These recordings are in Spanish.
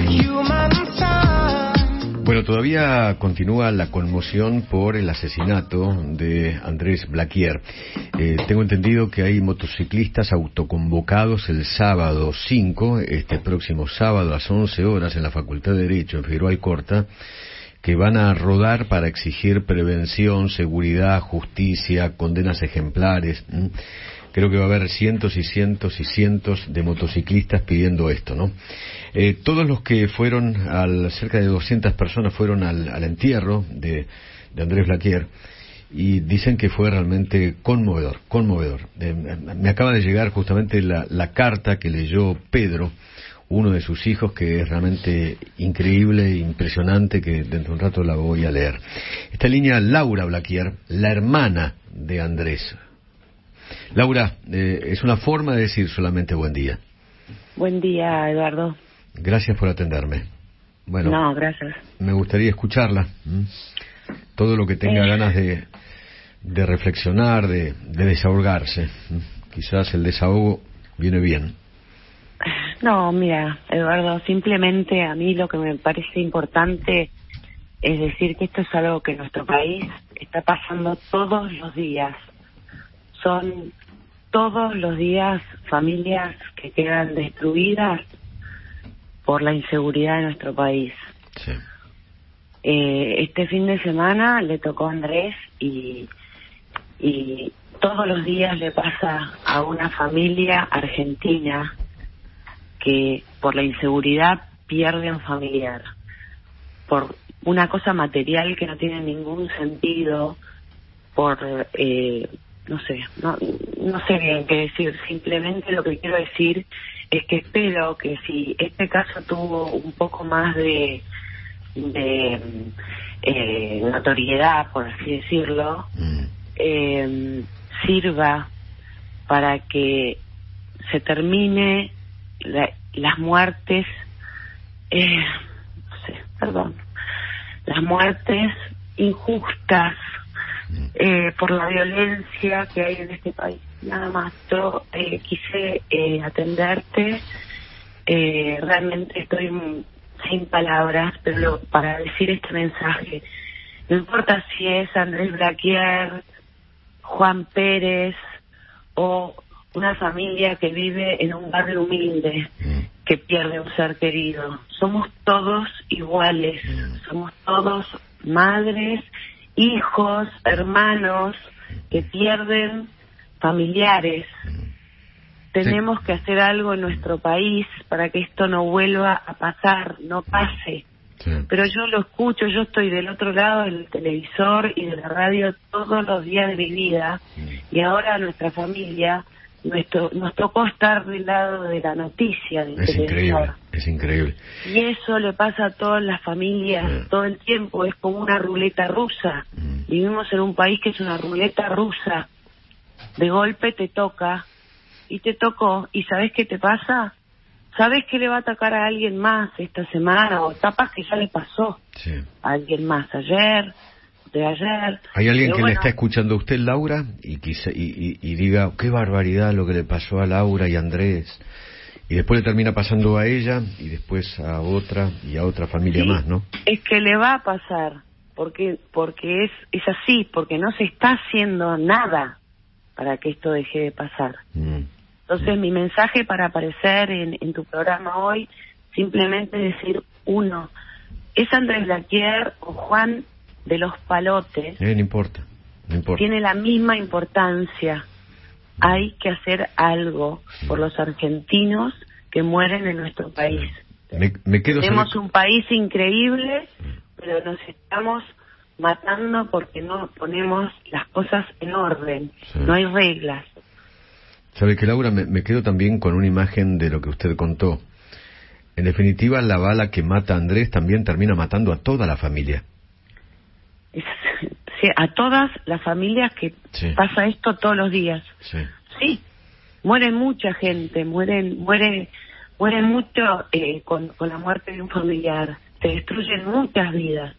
Bueno, todavía continúa la conmoción por el asesinato de Andrés Blaquier. Tengo entendido que hay motociclistas autoconvocados el sábado 5, este próximo sábado a las 11 horas en la Facultad de Derecho, en Figueroa Alcorta, que van a rodar para exigir prevención, seguridad, justicia, condenas ejemplares. Creo que va a haber cientos y cientos y cientos de motociclistas pidiendo esto, ¿no? Todos los que fueron, cerca de 200 personas fueron al entierro de Andrés Blaquier, y dicen que fue realmente conmovedor. Me acaba de llegar justamente la carta que leyó Pedro, uno de sus hijos, que es realmente increíble e impresionante, que dentro de un rato la voy a leer. Esta línea Laura Blaquier, la hermana de Andrés. Laura, es una forma de decir solamente buen día. Buen día, Eduardo. Gracias por atenderme. Bueno, no, gracias. Me gustaría escucharla. Todo lo que tenga ganas de reflexionar, de desahogarse. Quizás el desahogo viene bien. No, mira, Eduardo, simplemente a mí lo que me parece importante es decir que esto es algo que en nuestro país está pasando todos los días. Son todos los días familias que quedan destruidas por la inseguridad de nuestro país. Sí. Este fin de semana le tocó a Andrés y todos los días le pasa a una familia argentina que por la inseguridad pierde un familiar, por una cosa material que no tiene ningún sentido, por no sé bien qué decir. Simplemente lo que quiero decir es que espero que si este caso tuvo un poco más de notoriedad, por así decirlo, sirva para que se termine las muertes, las muertes injustas por la violencia que hay en este país. Nada más, yo quise atenderte, realmente estoy sin palabras, pero para decir este mensaje, no importa si es Andrés Blaquier, Juan Pérez o una familia que vive en un barrio humilde que pierde un ser querido, somos todos iguales, somos todos madres, hijos, hermanos que pierden familiares. Tenemos que hacer algo en nuestro país para que esto no vuelva a pasar, no pase. Sí. Pero yo lo escucho, yo estoy del otro lado del televisor y de la radio todos los días de mi vida, y ahora nuestra familia nos tocó estar del lado de la noticia del televisor. Es increíble. Y eso le pasa a todas las familias todo el tiempo, es como una ruleta rusa. Vivimos en un país que es una ruleta rusa. De golpe te toca, y te tocó, y ¿sabés qué te pasa? ¿Sabés que le va a tocar a alguien más esta semana? O capaz que ya le pasó a alguien más ayer, de ayer. ¿Hay alguien que le está escuchando a usted, Laura, y diga, qué barbaridad lo que le pasó a Laura y a Andrés? Y después le termina pasando a ella, y después a otra, y a otra familia más, ¿no? Es que le va a pasar, porque es así, porque no se está haciendo nada para que esto deje de pasar. Entonces mi mensaje para aparecer en tu programa hoy, simplemente decir, uno, es Andrés Blaquier o Juan de los Palotes. No importa. Tiene la misma importancia. Hay que hacer algo por los argentinos que mueren en nuestro país. Tenemos un país increíble, pero nos estamos matando porque no ponemos las cosas en orden. No hay reglas. ¿Sabe que, Laura? Me quedo también con una imagen de lo que usted contó. En definitiva, la bala que mata a Andrés también termina matando a toda la familia. Sí, a todas las familias que pasa esto todos los días. Sí, muere mucha gente, muere mucho con la muerte de un familiar. Se destruyen muchas vidas.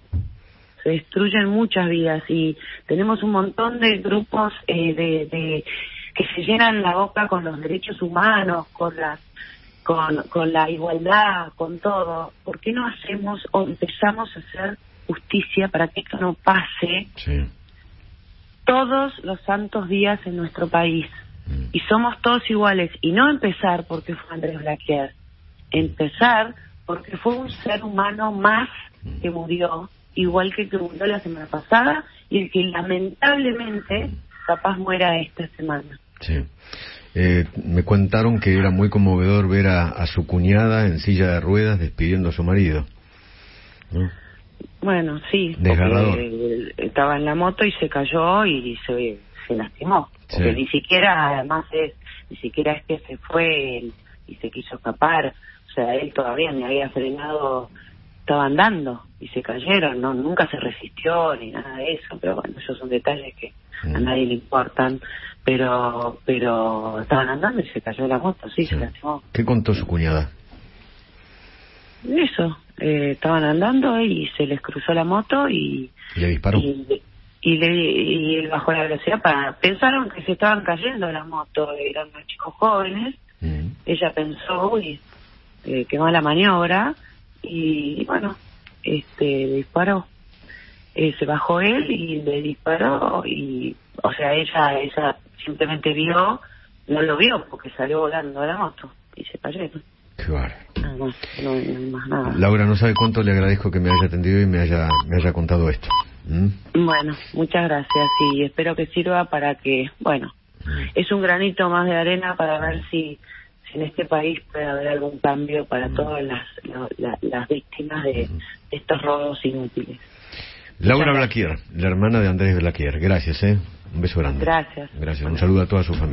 Y tenemos un montón de grupos que se llenan la boca con los derechos humanos, con con la igualdad, con todo, ¿por qué no hacemos o empezamos a hacer justicia para que esto no pase todos los santos días en nuestro país? Y somos todos iguales, y no empezar porque fue Andrés Blaquier, empezar porque fue un ser humano más que murió, igual que murió la semana pasada, y el que lamentablemente capaz muera esta semana. Sí. Me contaron que era muy conmovedor ver a su cuñada en silla de ruedas despidiendo a su marido, ¿no? Bueno, sí, desgarrador. Estaba en la moto y se cayó y se lastimó. Porque ni siquiera, además, ni siquiera es que se fue y se quiso escapar. O sea, él todavía ni había frenado, estaba andando y se cayeron. No, nunca se resistió ni nada de eso. Pero bueno, esos son detalles que a nadie le importan. Pero estaban andando y se cayó de la moto, se lastimó. ¿Qué contó su cuñada? Eso, estaban andando y se les cruzó la moto y le disparó. Y él bajó la velocidad pensaron que se estaban cayendo las motos, eran unos chicos jóvenes. Ella pensó, uy, qué mala maniobra, y bueno, disparó. Se bajó él y le disparó, y o sea, ella simplemente vio, no lo vio porque salió volando de la moto y se cayeron. Qué bárbaro. No hay más nada. Laura, no sabe cuánto le agradezco que me haya atendido y me haya contado esto. Bueno, muchas gracias y espero que sirva para que, bueno, es un granito más de arena para ver si en este país puede haber algún cambio para todas las víctimas de estos robos inútiles. Laura Blaquier, la hermana de Andrés Blaquier. Gracias, Un beso grande. Gracias. Un saludo a toda su familia.